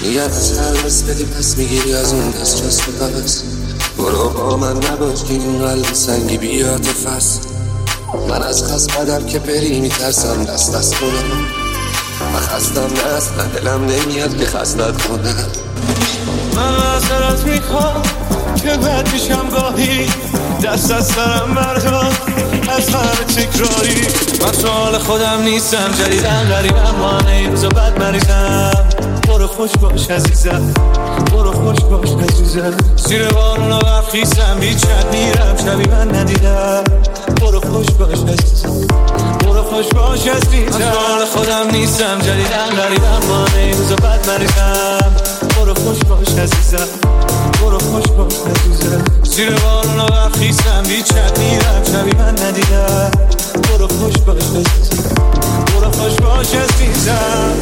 نیت سرمز بدی پس میگیری از اون دست جست پس. برو با من نباش که این قلب سنگی بیاد فس. من از خست بدم که بری میترسم دست کنم. من خستم نه اصلا دلم نمیاد که خستت کنم. من معذرت میخوام که بد میشم گاهی، دست از سرم بردار از همه تکراری. من تو حال خودم نیستم، جدیدن غریبم، مانه این روزا بد مریضم. برو خوش باش عزیزم، برو خوش باش عزیزم. زیر بارونا برخیستم، بیچت میرم شبی من ندیدم. برو خوش باش عزیزم، برو خوش باش عزیزم. من تو حال خودم نیستم، جدیدن غریبم، مانه این روزا بد مریضم. برو خوش باش عزیزم، برو خوش باش عزیزم. زیر بارونا برخیستم، بیچت میرم شبی من ندیدم. برو خوش باش عزیزم، برو خوش باش عزیزم.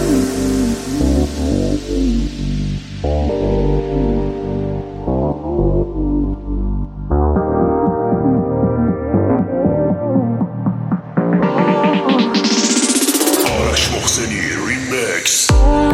آرش محسنی ریمیکس.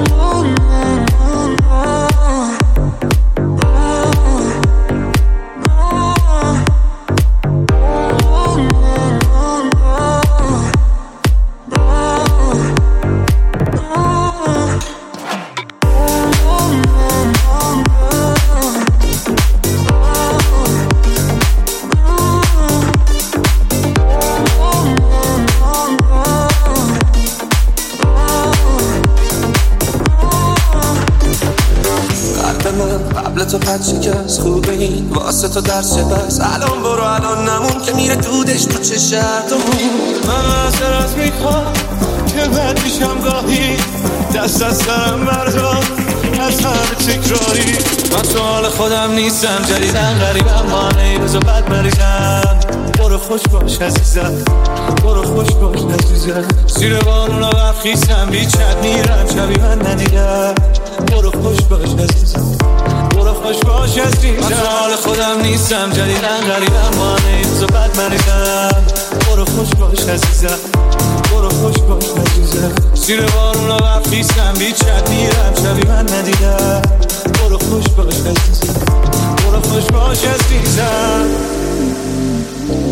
قبل تو پچی که از خوبه این واسه تو درس بس. الان برو الان نمون که میره دودش تو چه شرطمون. من معذرت میخوام که بد میشم گاهی، دست از سرم بردار از همه تکراری. من تو حال خودم نیستم، جدیدن غریبم، مانه این روزا بد مریضم. برو خوش باش عزیزم، برو خوش باش عزیزم. زیر بارونا برخیستم، بیچت میرم شبی من ندیدم. برو خوش باش عزیزم، برو خوش باش عزیزم. من تو حال خودم نیستم، جدیدن غریبم، مانه این روزا بد مریضم. برو خوش باش عزیزم، برو خوش باش عزیزم. زیر بارونا برخیستم، بیچت میرم شبی من ندیدم. برو خوش باش عزیزم، برو خوش باش عزیزم.